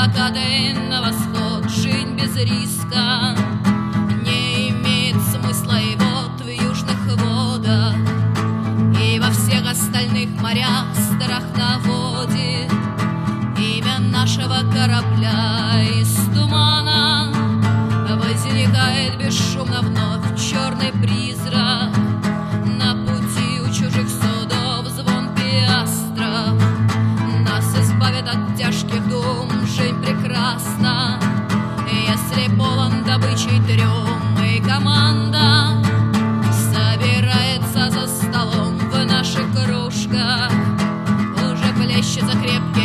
блокадой на восход. Жизнь без риска не имеет смысла, и вот в южных водах и во всех остальных морях страх наводит имя нашего корабля. Из тумана возникает бесшумно вновь черный призрак. На пути у чужих судов звон пиастров нас избавит от тяжких дум. Жизнь прекрасна, если полон добычей трюм, и команда собирается за столом. В наших кружках уже плещется крепкий